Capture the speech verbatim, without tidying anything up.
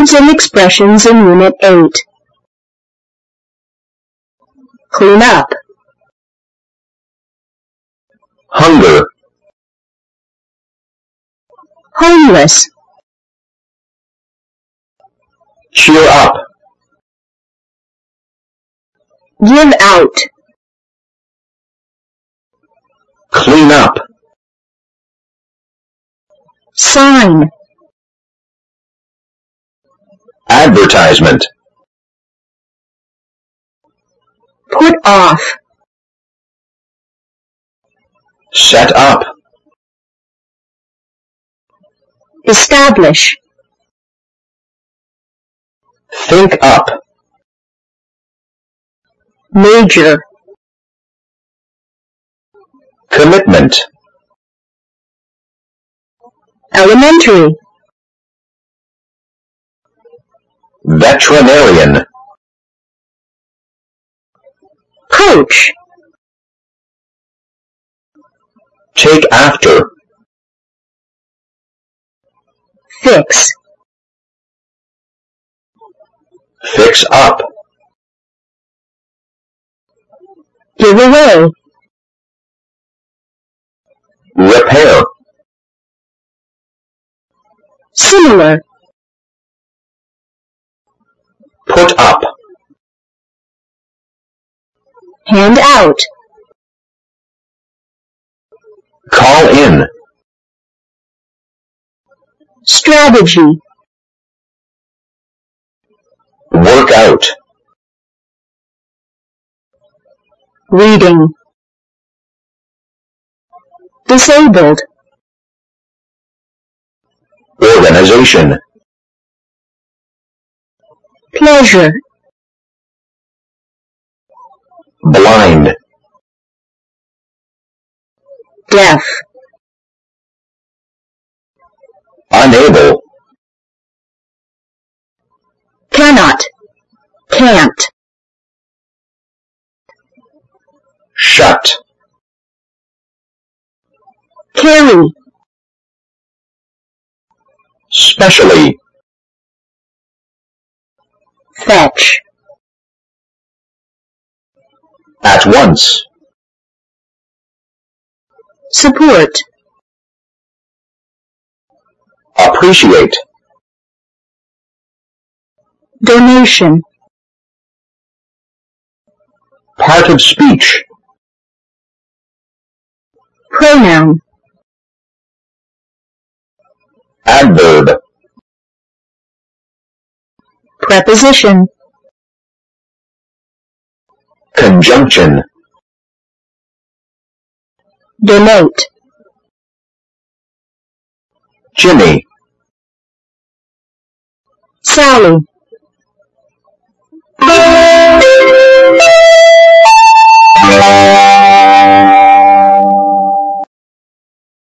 Words and expressions in Unit eight. Clean up. Hunger. Homeless. Cheer up. Give out. Clean up. Sign. Advertisement. Put off. Set up. Establish. Think up. Major. Commitment. Elementary. Veterinarian. Coach. Take after. Fix. Fix up. Give away. Repair. Similar. Put up. Hand out. Call in. Strategy. Work out. Reading. Disabled. Organization. Pleasure. Blind. Deaf. Unable. Cannot. Can't. Shut. Carry. Specially. Fetch. At once. Support. Appreciate. Donation. Part of speech. Pronoun. Adverb. Preposition. Conjunction. Denote. Jimmy. Sally.